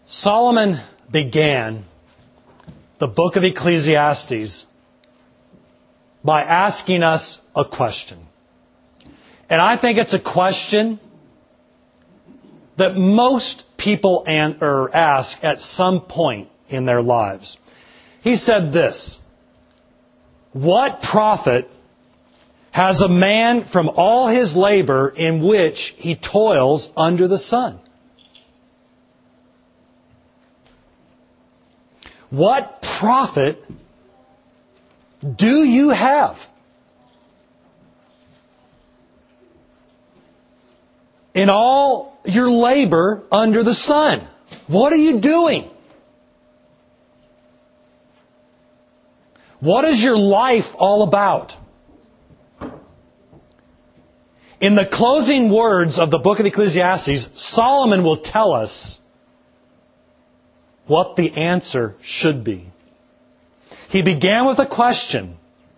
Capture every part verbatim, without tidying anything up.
Solomon began the book of Ecclesiastes by asking us a question. And I think it's a question that most people an- or ask at some point in their lives. He said this: what profit has a man from all his labor in which he toils under the sun? What profit do you have in all your labor under the sun? What are you doing? What is your life all about? In the closing words of the book of Ecclesiastes, Solomon will tell us what the answer should be. He began with a question.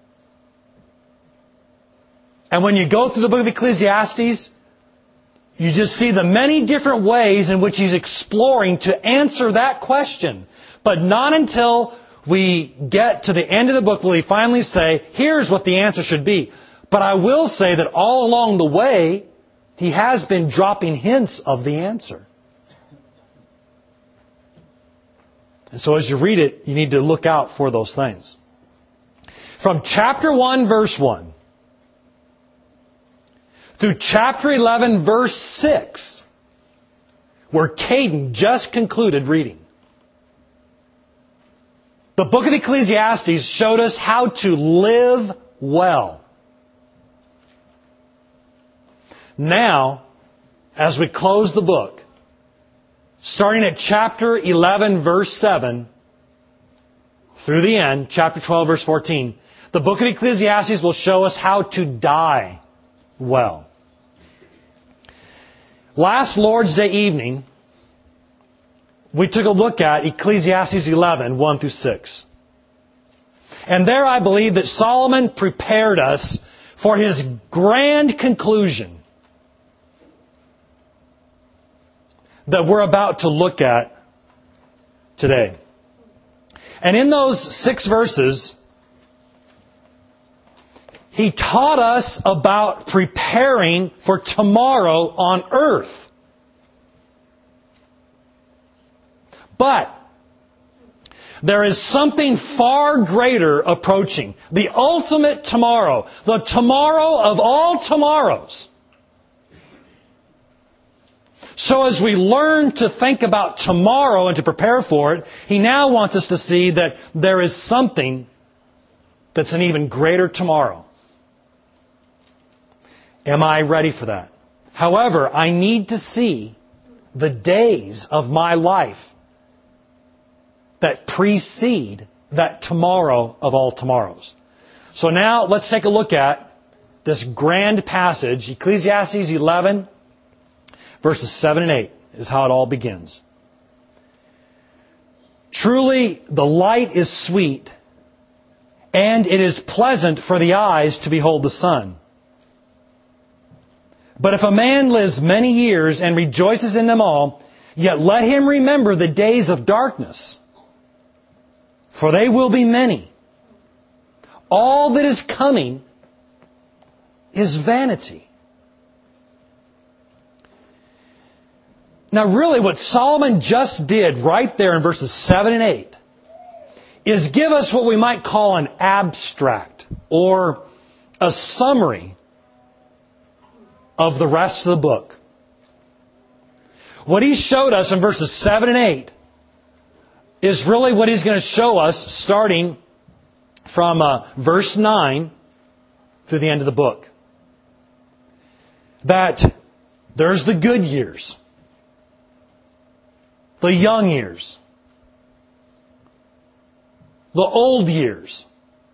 And when you go through the book of Ecclesiastes, you just see the many different ways in which he's exploring to answer that question. But not until we get to the end of the book will he finally say, here's what the answer should be. But I will say that all along the way, he has been dropping hints of the answer. And so as you read it, you need to look out for those things. From chapter one, verse one, through chapter eleven, verse six, where Caden just concluded reading, the book of Ecclesiastes showed us how to live well. Now, as we close the book, starting at chapter eleven, verse seven, through the end, chapter twelve, verse fourteen, the book of Ecclesiastes will show us how to die well. Last Lord's Day evening, we took a look at Ecclesiastes eleven, one through six. And there I believe that Solomon prepared us for his grand conclusion that we're about to look at today. And in those six verses, he taught us about preparing for tomorrow on earth. But there is something far greater approaching. The ultimate tomorrow. The tomorrow of all tomorrows. So as we learn to think about tomorrow and to prepare for it, he now wants us to see that there is something that's an even greater tomorrow. Am I ready for that? However, I need to see the days of my life that precede that tomorrow of all tomorrows. So now let's take a look at this grand passage, Ecclesiastes eleven, verses seven and eight is how it all begins. Truly, the light is sweet, and it is pleasant for the eyes to behold the sun. But if a man lives many years and rejoices in them all, yet let him remember the days of darkness, for they will be many. All that is coming is vanity. Now really what Solomon just did right there in verses seven and eight is give us what we might call an abstract or a summary of the rest of the book. What he showed us in verses seven and eight is really what he's going to show us starting from uh, verse nine through the end of the book. That there's the good years, the young years, the old years,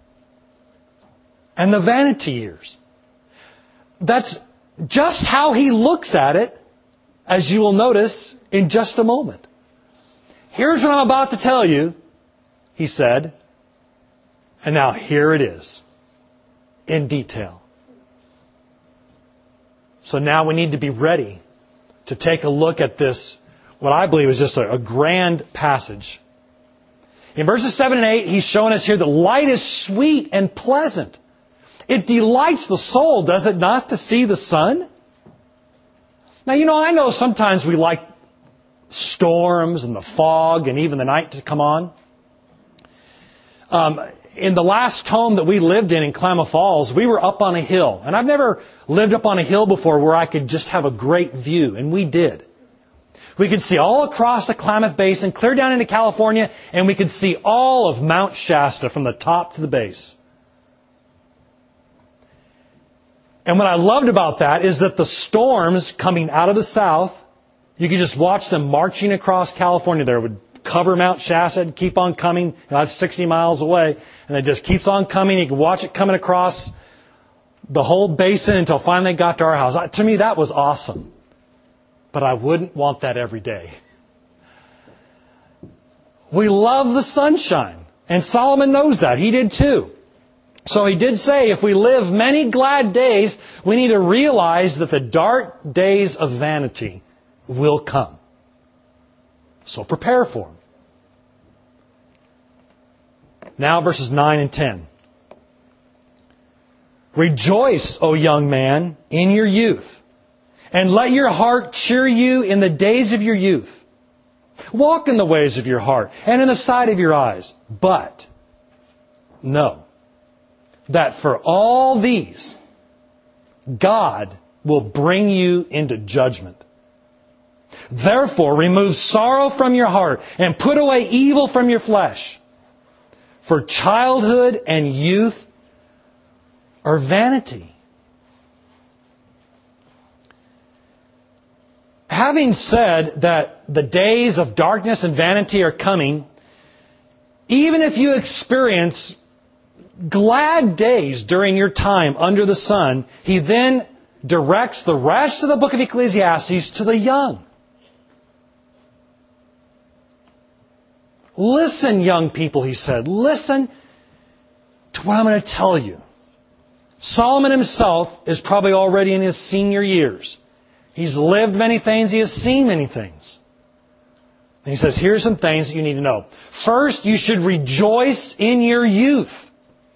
and the vanity years. That's just how he looks at it, as you will notice in just a moment. Here's what I'm about to tell you, he said, and now here it is, in detail. So now we need to be ready to take a look at this what I believe is just a, a grand passage. In verses seven and eight, he's showing us here that light is sweet and pleasant. It delights the soul, does it not, to see the sun? Now, you know, I know sometimes we like storms and the fog and even the night to come on. Um, in the last home that we lived in in Klamath Falls, we were up on a hill. And I've never lived up on a hill before where I could just have a great view, and we did. We could see all across the Klamath Basin, clear down into California, and we could see all of Mount Shasta from the top to the base. And what I loved about that is that the storms coming out of the south, you could just watch them marching across California there. It would cover Mount Shasta and keep on coming. You know, that's sixty miles away. And it just keeps on coming. You can watch it coming across the whole basin until finally it got to our house. To me, that was awesome. But I wouldn't want that every day. We love the sunshine. And Solomon knows that. He did too. So he did say, if we live many glad days, we need to realize that the dark days of vanity will come. So prepare for them. Now verses nine and ten. Rejoice, O young man, in your youth, and let your heart cheer you in the days of your youth. Walk in the ways of your heart and in the sight of your eyes. But know that for all these, God will bring you into judgment. Therefore, remove sorrow from your heart and put away evil from your flesh. For childhood and youth are vanity. Having said that the days of darkness and vanity are coming, even if you experience glad days during your time under the sun, he then directs the rest of the book of Ecclesiastes to the young. Listen, young people, he said. Listen to what I'm going to tell you. Solomon himself is probably already in his senior years. He's lived many things. He has seen many things. And he says, here's some things that you need to know. First, you should rejoice in your youth.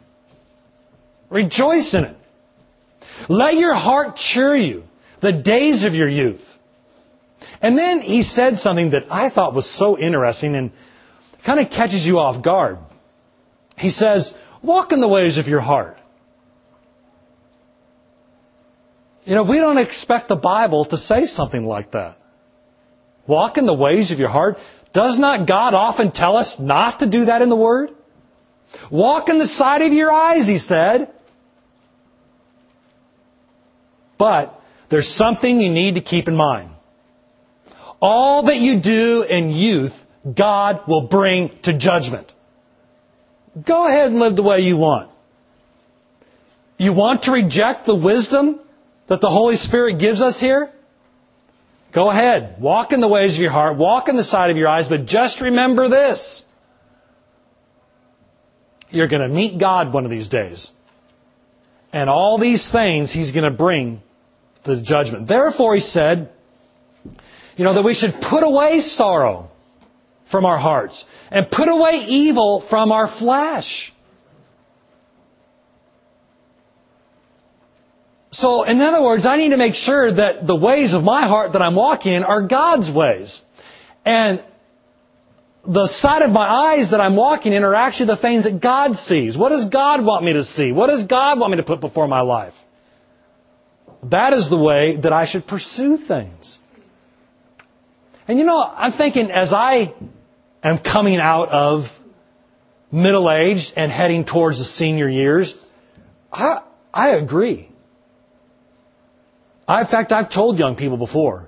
Rejoice in it. Let your heart cheer you, the days of your youth. And then he said something that I thought was so interesting and kind of catches you off guard. He says, walk in the ways of your heart. You know, we don't expect the Bible to say something like that. Walk in the ways of your heart. Does not God often tell us not to do that in the Word? Walk in the sight of your eyes, he said. But there's something you need to keep in mind. All that you do in youth, God will bring to judgment. Go ahead and live the way you want. You want to reject the wisdom that the Holy Spirit gives us here? Go ahead. Walk in the ways of your heart. Walk in the sight of your eyes. But just remember this. You're going to meet God one of these days. And all these things He's going to bring to the judgment. Therefore, He said, you know, that we should put away sorrow from our hearts and put away evil from our flesh. So, in other words, I need to make sure that the ways of my heart that I'm walking in are God's ways. And the sight of my eyes that I'm walking in are actually the things that God sees. What does God want me to see? What does God want me to put before my life? That is the way that I should pursue things. And you know, I'm thinking as I am coming out of middle age and heading towards the senior years, I, I agree. I, in fact, I've told young people before,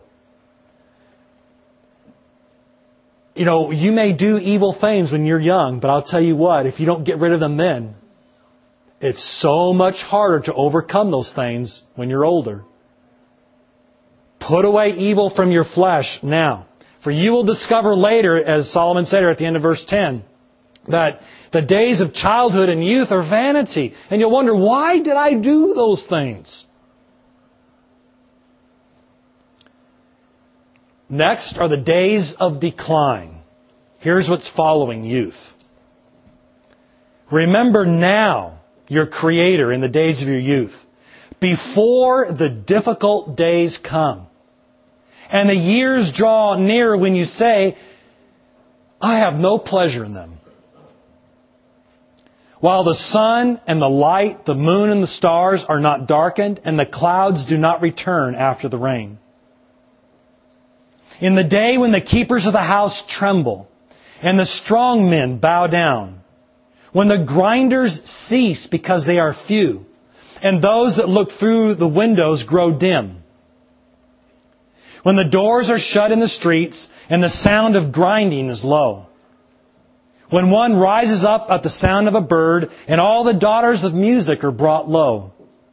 you know, you may do evil things when you're young, but I'll tell you what, if you don't get rid of them then, it's so much harder to overcome those things when you're older. Put away evil from your flesh now. For you will discover later, as Solomon said here at the end of verse ten, that the days of childhood and youth are vanity. And you'll wonder, why did I do those things? Next are the days of decline. Here's what's following youth. Remember now your Creator in the days of your youth, before the difficult days come, and the years draw near when you say, I have no pleasure in them. While the sun and the light, the moon and the stars are not darkened, and the clouds do not return after the rain. In the day when the keepers of the house tremble, and the strong men bow down, when the grinders cease because they are few, and those that look through the windows grow dim, when the doors are shut in the streets, and the sound of grinding is low, when one rises up at the sound of a bird, and all the daughters of music are brought low.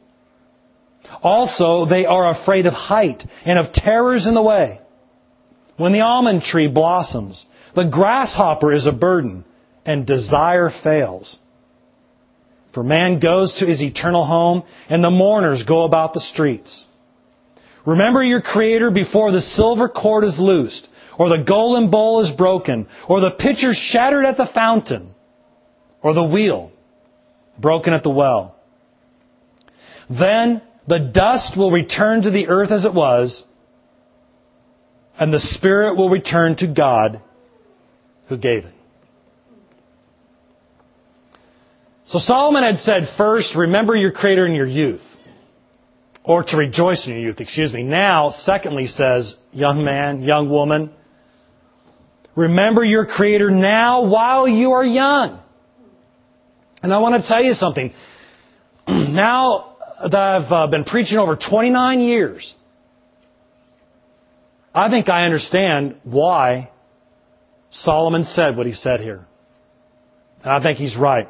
Also, they are afraid of height and of terrors in the way. When the almond tree blossoms, the grasshopper is a burden, and desire fails. For man goes to his eternal home, and the mourners go about the streets. Remember your Creator before the silver cord is loosed, or the golden bowl is broken, or the pitcher shattered at the fountain, or the wheel broken at the well. Then the dust will return to the earth as it was, and the spirit will return to God who gave it. So Solomon had said first, remember your Creator in your youth. Or to rejoice in your youth, excuse me. Now, secondly, says, young man, young woman, remember your Creator now while you are young. And I want to tell you something. Now that I've uh, been preaching over twenty-nine years, I think I understand why Solomon said what he said here. And I think he's right.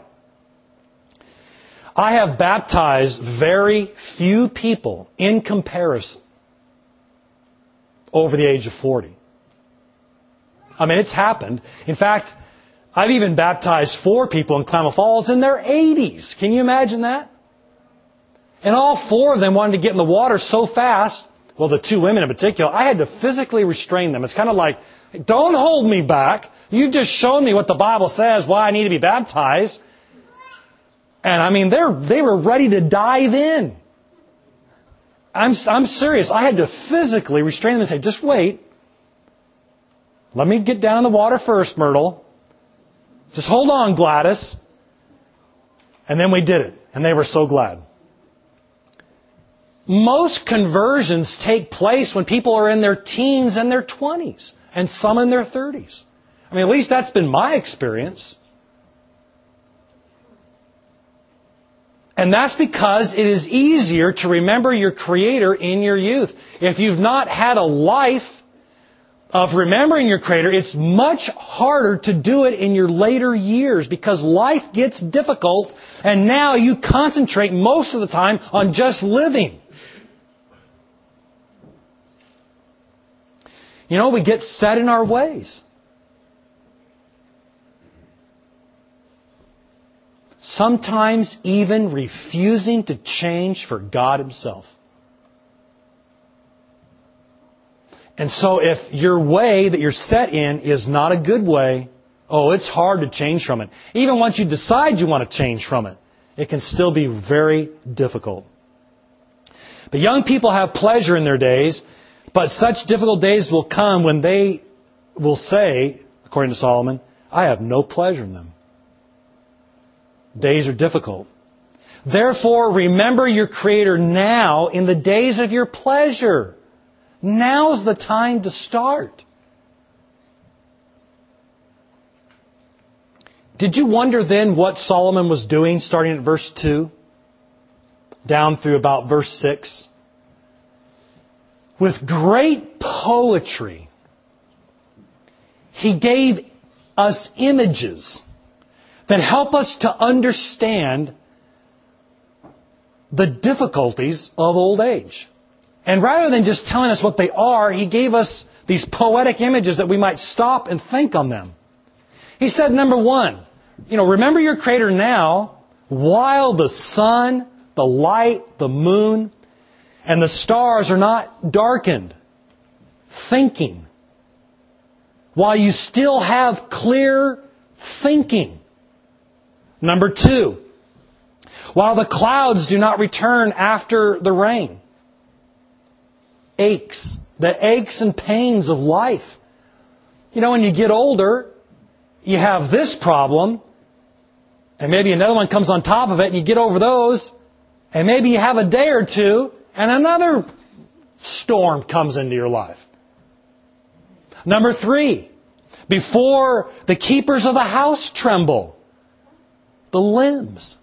I have baptized very few people in comparison over the age of forty. I mean, it's happened. In fact, I've even baptized four people in Klamath Falls in their eighties. Can you imagine that? And all four of them wanted to get in the water so fast. Well, the two women in particular, I had to physically restrain them. It's kind of like, don't hold me back. You've just shown me what the Bible says, why I need to be baptized. And I mean, they're, they were ready to dive in. I'm, I'm serious. I had to physically restrain them and say, just wait. Let me get down in the water first, Myrtle. Just hold on, Gladys. And then we did it. And they were so glad. Most conversions take place when people are in their teens and their twenties. And some in their thirties. I mean, at least that's been my experience. And that's because it is easier to remember your Creator in your youth. If you've not had a life of remembering your Creator, it's much harder to do it in your later years because life gets difficult and now you concentrate most of the time on just living. You know, we get set in our ways. Sometimes even refusing to change for God Himself. And so if your way that you're set in is not a good way, oh, it's hard to change from it. Even once you decide you want to change from it, it can still be very difficult. The young people have pleasure in their days, but such difficult days will come when they will say, according to Solomon, I have no pleasure in them. Days are difficult. Therefore, remember your Creator now in the days of your pleasure. Now's the time to start. Did you wonder then what Solomon was doing starting at verse two? Down through about verse six? With great poetry, he gave us images that help us to understand the difficulties of old age. And rather than just telling us what they are, he gave us these poetic images that we might stop and think on them. He said, number one, you know, remember your Creator now while the sun, the light, the moon, and the stars are not darkened. Thinking while you still have clear thinking. Number two, while the clouds do not return after the rain. Aches, the aches and pains of life. You know, when you get older, you have this problem, and maybe another one comes on top of it, and you get over those, and maybe you have a day or two, and another storm comes into your life. Number three, before the keepers of the house tremble, the limbs.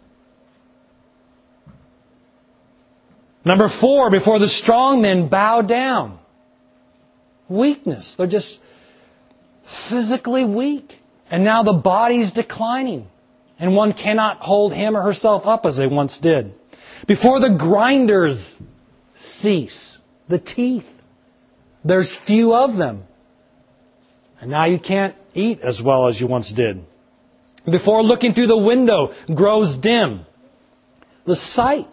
Number four, before the strong men bow down, weakness. They're just physically weak. And now the body's declining. And one cannot hold him or herself up as they once did. Before the grinders cease, the teeth, there's few of them. And now you can't eat as well as you once did. Before looking through the window grows dim, the sight.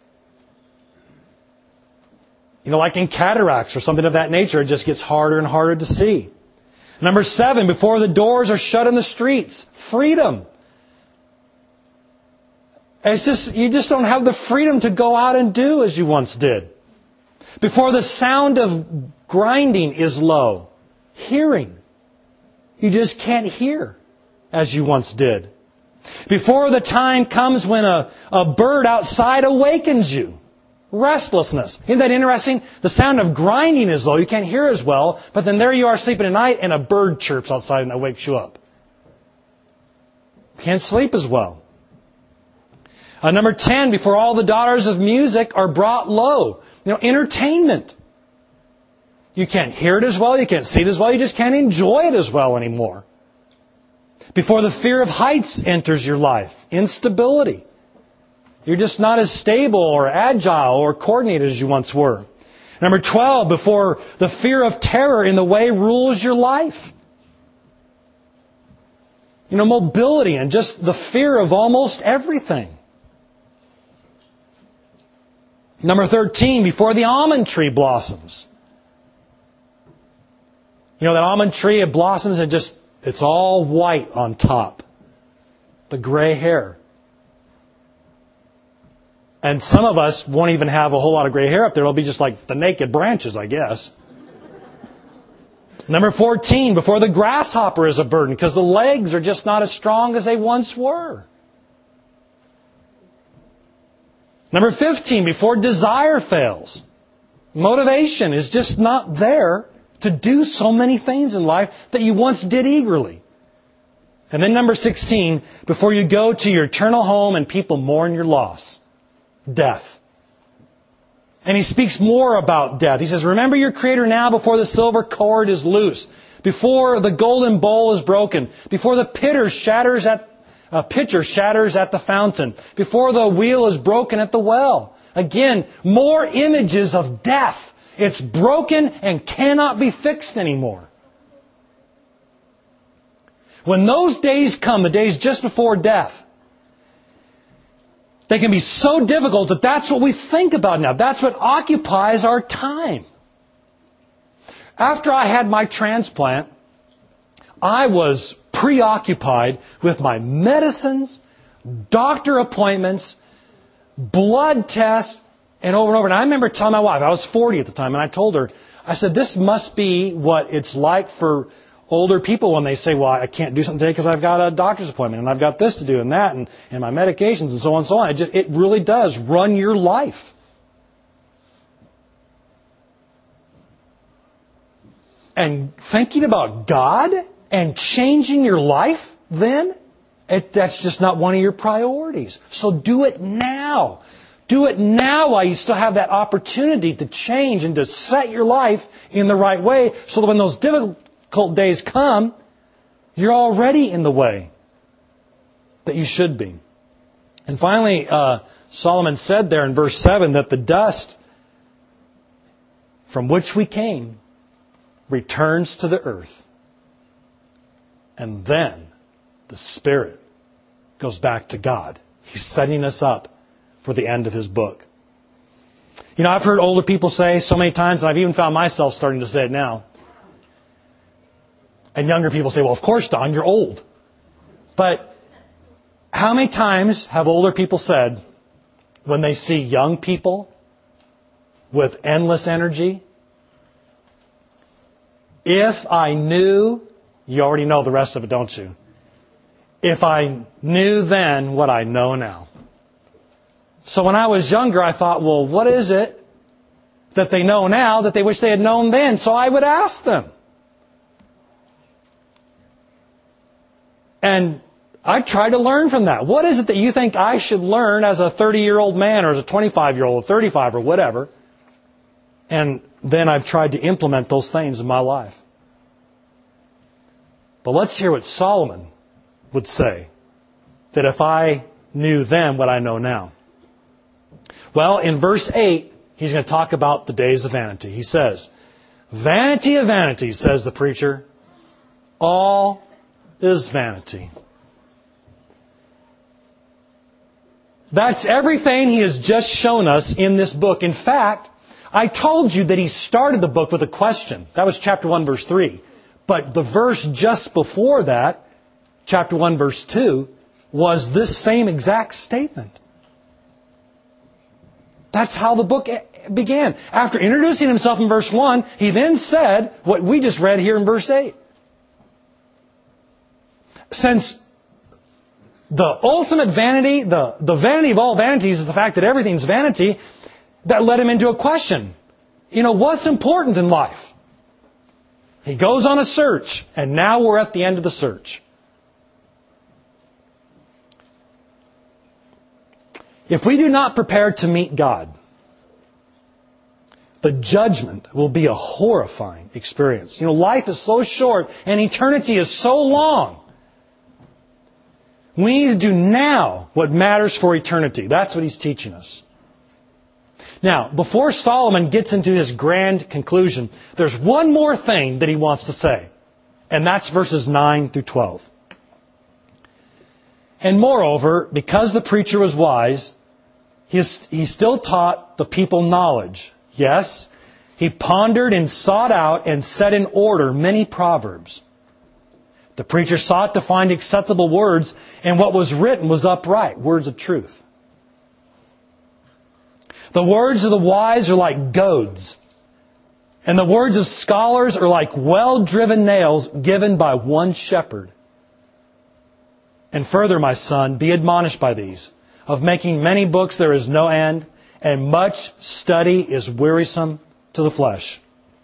You know, like in cataracts or something of that nature, it just gets harder and harder to see. Number seven, before the doors are shut in the streets, freedom. It's just, you just don't have the freedom to go out and do as you once did. Before the sound of grinding is low, hearing. You just can't hear as you once did. Before the time comes when a, a bird outside awakens you. Restlessness. Isn't that interesting? The sound of grinding is low. You can't hear as well. But then there you are sleeping at night and a bird chirps outside and that wakes you up. Can't sleep as well. Uh, number ten, before all the daughters of music are brought low. You know, entertainment. You can't hear it as well. You can't see it as well. You just can't enjoy it as well anymore. Before the fear of heights enters your life. Instability. You're just not as stable or agile or coordinated as you once were. Number twelve, before the fear of terror in the way rules your life. You know, mobility and just the fear of almost everything. Number thirteen, before the almond tree blossoms. You know, that almond tree, it blossoms and just, it's all white on top. The gray hair. And some of us won't even have a whole lot of gray hair up there. It'll be just like the naked branches, I guess. Number fourteen, before the grasshopper is a burden, because the legs are just not as strong as they once were. Number fifteen, before desire fails. Motivation is just not there to do so many things in life that you once did eagerly. And then number sixteen, before you go to your eternal home and people mourn your loss. Death. And he speaks more about death. He says, remember your Creator now before the silver cord is loose, before the golden bowl is broken, before the pitcher shatters at, uh, pitcher shatters at the fountain, before the wheel is broken at the well. Again, more images of death. It's broken and cannot be fixed anymore. When those days come, the days just before death, they can be so difficult that that's what we think about now. That's what occupies our time. After I had my transplant, I was preoccupied with my medicines, doctor appointments, blood tests, and over and over. And I remember telling my wife, I was forty at the time, and I told her, I said, this must be what it's like for older people when they say, well, I can't do something today because I've got a doctor's appointment and I've got this to do and that and, and my medications and so on and so on. It, just, it really does run your life. And thinking about God and changing your life then, it, that's just not one of your priorities. So do it now. Do it now while you still have that opportunity to change and to set your life in the right way so that when those difficult days come, you're already in the way that you should be. And finally, uh, Solomon said there in verse seven that the dust from which we came returns to the earth. And then the Spirit goes back to God. He's setting us up for the end of His book. You know, I've heard older people say so many times, and I've even found myself starting to say it now, And younger people say, well, of course, Don, you're old. But how many times have older people said, when they see young people with endless energy, if I knew, you already know the rest of it, don't you? If I knew then what I know now. So when I was younger, I thought, well, what is it that they know now that they wish they had known then? So I would ask them. And I tried to learn from that. What is it that you think I should learn as a thirty-year-old man or as a twenty-five-year-old or thirty-five or whatever? And then I've tried to implement those things in my life. But let's hear what Solomon would say, that if I knew then what I know now. Well, in verse eight, he's going to talk about the days of vanity. He says, vanity of vanities, says the preacher, all is vanity. That's everything he has just shown us in this book. In fact, I told you that he started the book with a question. That was chapter one, verse three. But the verse just before that, chapter one, verse two, was this same exact statement. That's how the book began. After introducing himself in verse one, he then said what we just read here in verse eight. Since the ultimate vanity, the, the vanity of all vanities is the fact that everything's vanity, that led him into a question. You know, what's important in life? He goes on a search, and now we're at the end of the search. If we do not prepare to meet God, the judgment will be a horrifying experience. You know, life is so short and eternity is so long. We need to do now what matters for eternity. That's what he's teaching us. Now, before Solomon gets into his grand conclusion, there's one more thing that he wants to say. And that's verses nine through twelve. And moreover, because the preacher was wise, he, is, he still taught the people knowledge. Yes, he pondered and sought out and set in order many proverbs. The preacher sought to find acceptable words, and what was written was upright, words of truth. The words of the wise are like goads, and the words of scholars are like well-driven nails given by one shepherd. And further, my son, be admonished by these. Of making many books there is no end, and much study is wearisome to the flesh.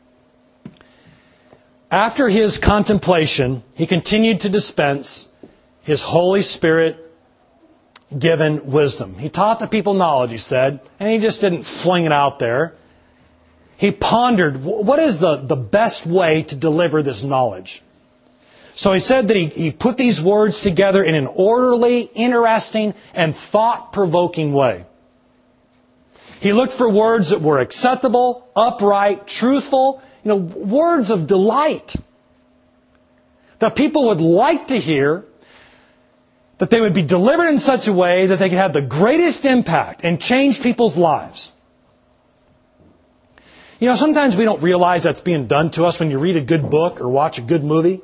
After his contemplation, he continued to dispense his Holy Spirit given wisdom. He taught the people knowledge, he said, and he just didn't fling it out there. He pondered, what is the, the best way to deliver this knowledge? So he said that he, he put these words together in an orderly, interesting, and thought-provoking way. He looked for words that were acceptable, upright, truthful, you know, words of delight that people would like to hear, that they would be delivered in such a way that they could have the greatest impact and change people's lives. You know, sometimes we don't realize that's being done to us when you read a good book or watch a good movie.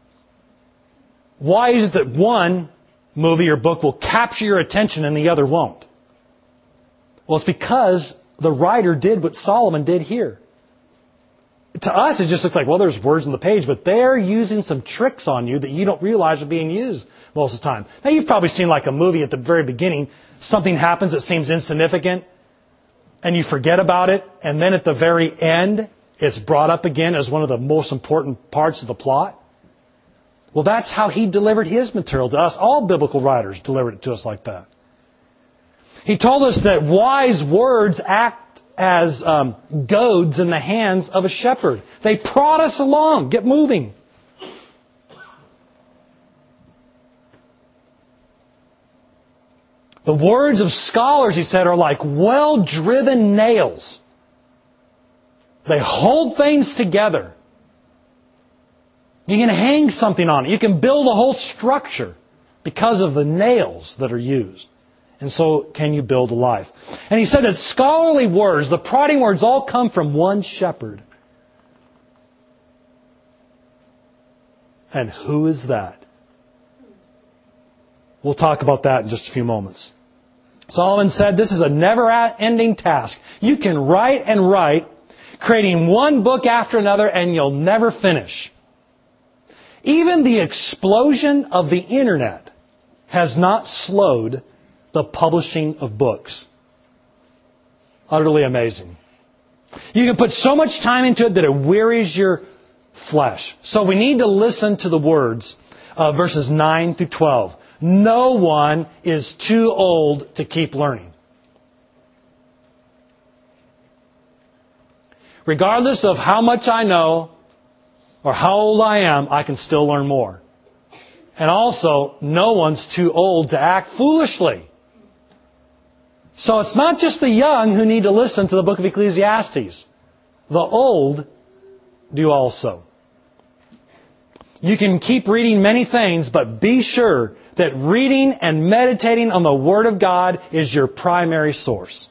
Why is it that one movie or book will capture your attention and the other won't? Well, it's because the writer did what Solomon did here. To us, it just looks like, well, there's words on the page, but they're using some tricks on you that you don't realize are being used most of the time. Now, you've probably seen like a movie at the very beginning, something happens that seems insignificant, and you forget about it, and then at the very end, it's brought up again as one of the most important parts of the plot. Well, that's how he delivered his material to us. All biblical writers delivered it to us like that. He told us that wise words act as um, goads in the hands of a shepherd. They prod us along. Get moving. The words of scholars, he said, are like well-driven nails. They hold things together. You can hang something on it. You can build a whole structure because of the nails that are used. And so can you build a life. And he said that scholarly words, the prodding words, all come from one shepherd. And who is that? We'll talk about that in just a few moments. Solomon said this is a never-ending task. You can write and write, creating one book after another, and you'll never finish. Even the explosion of the internet has not slowed the publishing of books. Utterly amazing. You can put so much time into it that it wearies your flesh. So we need to listen to the words of verses nine through twelve. No one is too old to keep learning. Regardless of how much I know or how old I am, I can still learn more. And also, no one's too old to act foolishly. So it's not just the young who need to listen to the book of Ecclesiastes. The old do also. You can keep reading many things, but be sure that reading and meditating on the Word of God is your primary source.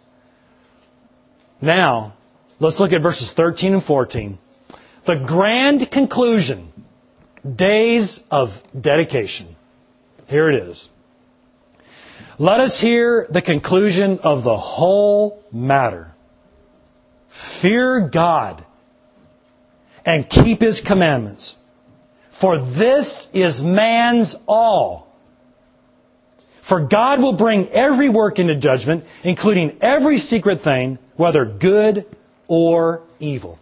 Now, let's look at verses thirteen and fourteen. The grand conclusion, days of dedication. Here it is. Let us hear the conclusion of the whole matter. Fear God and keep His commandments, for this is man's all. For God will bring every work into judgment, including every secret thing, whether good or evil.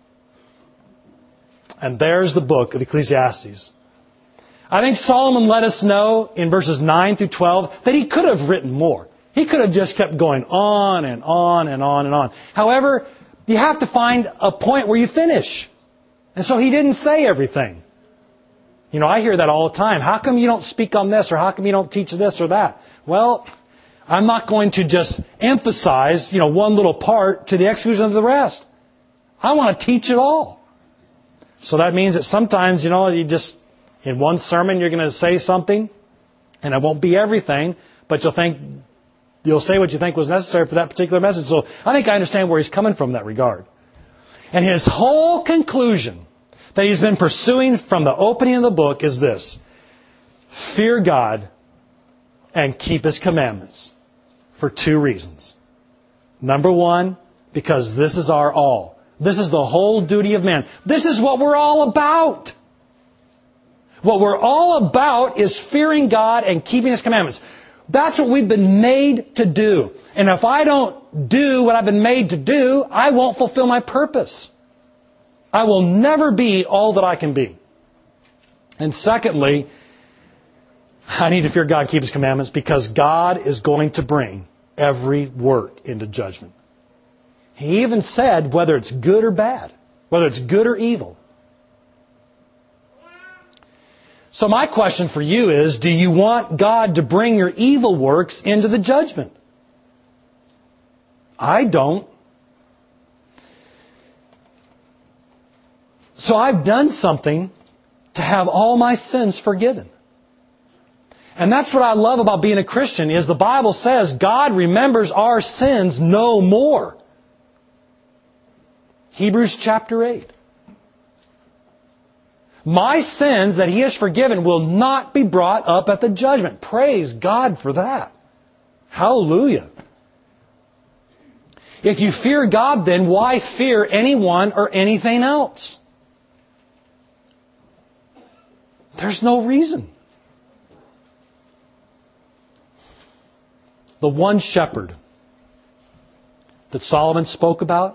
And there's the book of Ecclesiastes. I think Solomon let us know in verses nine through twelve that he could have written more. He could have just kept going on and on and on and on. However, you have to find a point where you finish. And so he didn't say everything. You know, I hear that all the time. How come you don't speak on this, or how come you don't teach this or that? Well, I'm not going to just emphasize, you know, one little part to the exclusion of the rest. I want to teach it all. So that means that sometimes, you know, you just, in one sermon, you're going to say something, and it won't be everything, but you'll think, you'll say what you think was necessary for that particular message. So I think I understand where he's coming from in that regard. And his whole conclusion that he's been pursuing from the opening of the book is this: fear God and keep His commandments, for two reasons. Number one, because this is our all. This is the whole duty of man. This is what we're all about. What we're all about is fearing God and keeping His commandments. That's what we've been made to do. And if I don't do what I've been made to do, I won't fulfill my purpose. I will never be all that I can be. And secondly, I need to fear God and keep His commandments because God is going to bring every work into judgment. He even said whether it's good or bad, whether it's good or evil. So my question for you is, do you want God to bring your evil works into the judgment? I don't. So I've done something to have all my sins forgiven. And that's what I love about being a Christian, is the Bible says God remembers our sins no more. Hebrews chapter eight. My sins that He has forgiven will not be brought up at the judgment. Praise God for that. Hallelujah. If you fear God, then why fear anyone or anything else? There's no reason. The one shepherd that Solomon spoke about,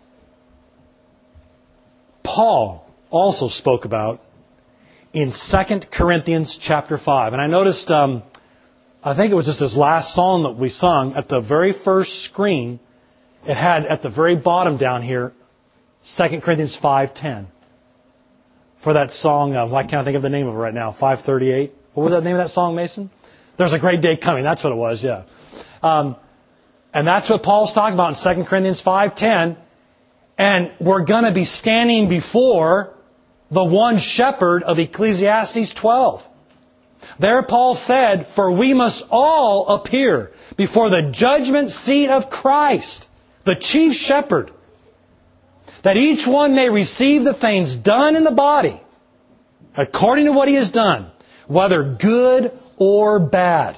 Paul also spoke about in Second Corinthians chapter five. And I noticed, um, I think it was just this last song that we sung, at the very first screen, it had at the very bottom down here, Second Corinthians five ten. For that song, uh, why can't I think of the name of it right now? five thirty-eight. What was that name of that song, Mason? There's a great day coming. That's what it was, yeah. Um, and that's what Paul's talking about in Second Corinthians five ten. And we're going to be standing before the one shepherd of Ecclesiastes twelve. There Paul said, for we must all appear before the judgment seat of Christ, the chief shepherd, that each one may receive the things done in the body, according to what He has done, whether good or bad.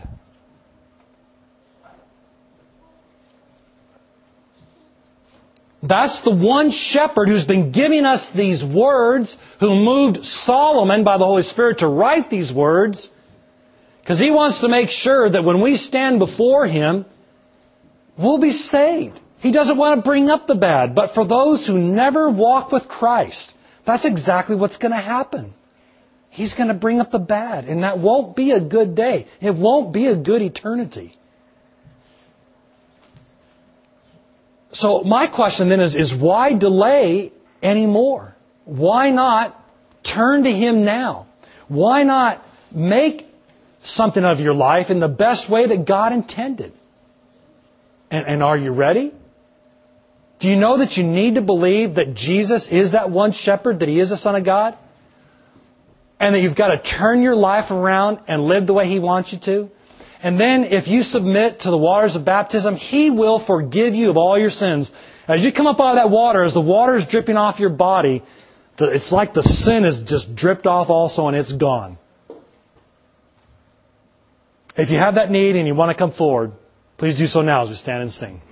That's the one shepherd who's been giving us these words, who moved Solomon by the Holy Spirit to write these words, because he wants to make sure that when we stand before Him, we'll be saved. He doesn't want to bring up the bad. But for those who never walk with Christ, that's exactly what's going to happen. He's going to bring up the bad, and that won't be a good day. It won't be a good eternity. So my question then is, is why delay anymore? Why not turn to Him now? Why not make something of your life in the best way that God intended? And, and are you ready? Do you know that you need to believe that Jesus is that one shepherd, that He is the Son of God? And that you've got to turn your life around and live the way He wants you to? And then if you submit to the waters of baptism, He will forgive you of all your sins. As you come up out of that water, as the water is dripping off your body, it's like the sin is just dripped off also and it's gone. If you have that need and you want to come forward, please do so now as we stand and sing.